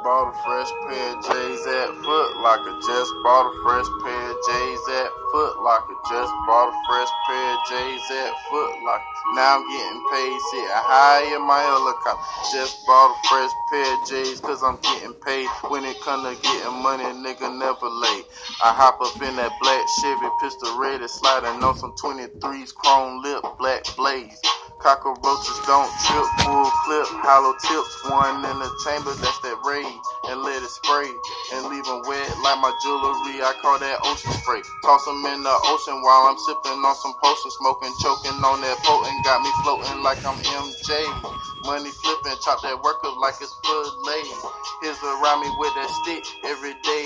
bought a fresh pair of J's at Foot Locker. Just bought a fresh pair of J's at Foot Locker. Just bought a fresh pair of J's at Foot Locker. Now I'm getting paid, sitting high in my helicopter. Just bought a fresh pair of J's cause I'm getting paid. When it come to getting money, nigga never late. I hop up in that black Chevy, pistol ready, sliding on some 23s, chrome lip, black blaze. Cockroaches don't trip, full clip, hollow tips, one in the chamber, that's that raid, and let it spray, and leave them wet like my jewelry, I call that ocean spray. Toss them in the ocean while I'm sipping on some potion, smoking, choking on that potent, got me floating like I'm MJ. Money flipping, chop that work up like it's fillet. Here's around me with that stick every day,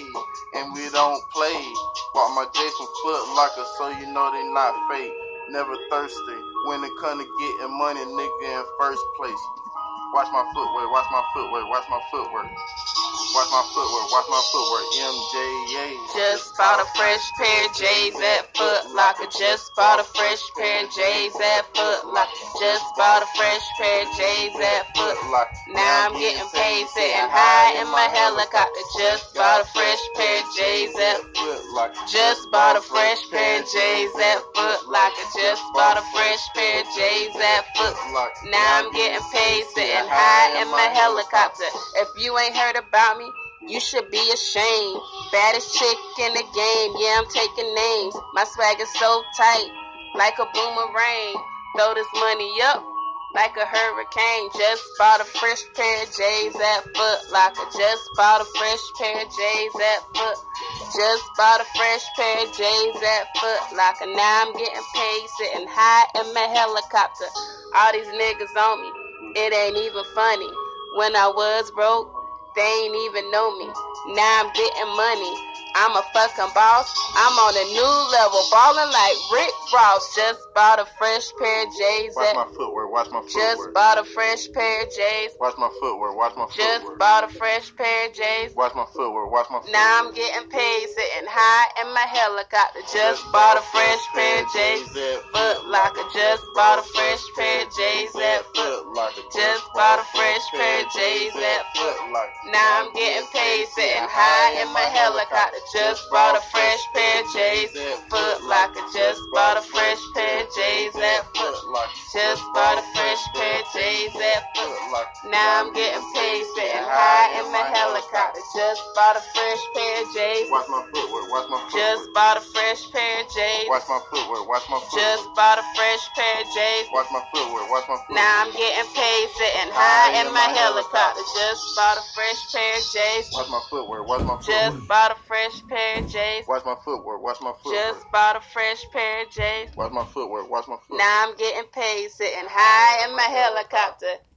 and we don't play. Bought my J's from Foot Locker, so you know they not fake. Never thirsty when it come to getting money, nigga in first place. Watch my footwork, watch my footwork, watch my footwork. Watch my footwork, watch my footwork, MJA. Just bought a fresh pair of J's at Foot Locker. Just bought a fresh pair of J's at Foot Locker. Just bought a fresh pair of J's at Foot Locker. Now I'm getting paid, sitting high in my helicopter. Just bought a fresh pair of J's at Foot Locker. Just bought a fresh pair of J's at Foot Locker. Just bought a fresh pair of J's at Foot Locker. Now I'm getting paid, sitting high in my helicopter. If you ain't heard about me, you should be ashamed. Baddest chick in the game, yeah, I'm taking names. My swag is so tight, like a boomerang. Throw this money up like a hurricane. Just bought a fresh pair of J's at Foot Locker. Just bought a fresh pair of J's at Foot. Just bought a fresh pair of J's at Foot Locker. Now I'm getting paid, sitting high in my helicopter. All these niggas on me, it ain't even funny. When I was broke, they ain't even know me. Now I'm getting money. I'm a fucking boss. I'm on a new level, ballin' like Rick Ross. Just bought a fresh pair of J's. Watch my footwork, watch my footwork. Just bought a fresh pair of J's. Watch my footwork, watch my footwork. Just bought a fresh pair of J's. Watch my footwork, watch my footwork. Now I'm getting paid, sitting high in my helicopter. Just bought a fresh pair of J's at Foot Locker. Just bought a fresh pair of J's at Foot Locker. Just bought a fresh pair of J's at Foot Locker. Now I'm getting paid, sitting high in my helicopter. Just bought a fresh pair of J's at Foot Locker. Just bought a fresh pair of J's at Foot Locker. Just bought a fresh pair of J's at Foot Locker. Now I'm getting paid, sitting high in my helicopter. Just bought a fresh pair of J's. Watch my footwork, watch my footwork. Just bought a fresh pair of J's. Watch my footwork, watch my footwork. Just bought a fresh pair of J's. Watch my footwork, watch my footwork. Now I'm getting paid, sitting high in my helicopter. Just bought a fresh pair of J's. Watch my footwork, watch my footwork. Just bought a fresh pair of J's. Watch my footwork, watch my footwork. Just bought a fresh pair of J's. Watch my footwork, watch my footwork. Now I'm getting paid, sitting high in my helicopter.